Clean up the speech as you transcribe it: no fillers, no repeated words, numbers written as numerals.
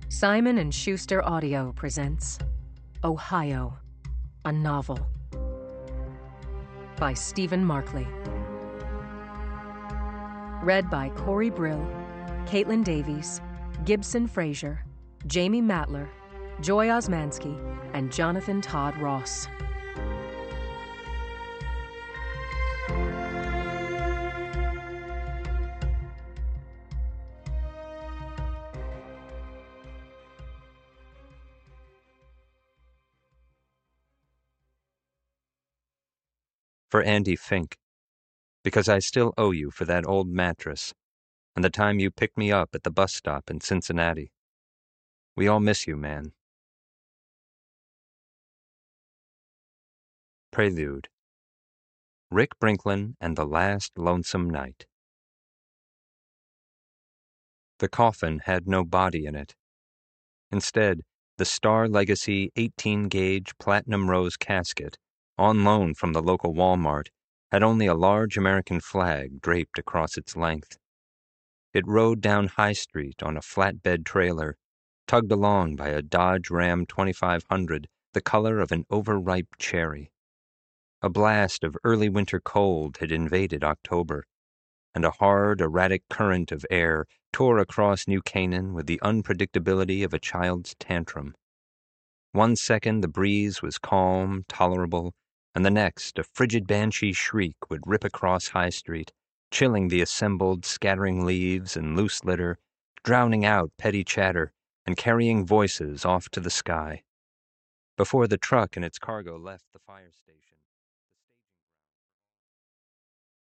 Simon & Schuster Audio presents Ohio, a novel by Stephen Markley. Read by Corey Brill, Caitlin Davies, Gibson Fraser, Jamie Matler, Joy Osmansky, and Jonathan Todd Ross. For Andy Fink, because I still owe you for that old mattress and the time you picked me up at the bus stop in Cincinnati. We all miss you, man. Prelude. Rick Brinklin and the Last Lonesome Night. The coffin had no body in it. Instead, the Star Legacy 18-gauge platinum rose casket, on loan from the local Walmart, had only a large American flag draped across its length. It rode down High Street on a flatbed trailer, tugged along by a Dodge Ram 2500, the color of an overripe cherry. A blast of early winter cold had invaded October, and a hard, erratic current of air tore across New Canaan with the unpredictability of a child's tantrum. One second the breeze was calm, tolerable, and the next a frigid banshee shriek would rip across High Street, chilling the assembled, scattering leaves and loose litter, drowning out petty chatter, and carrying voices off to the sky. Before the truck and its cargo left the fire station,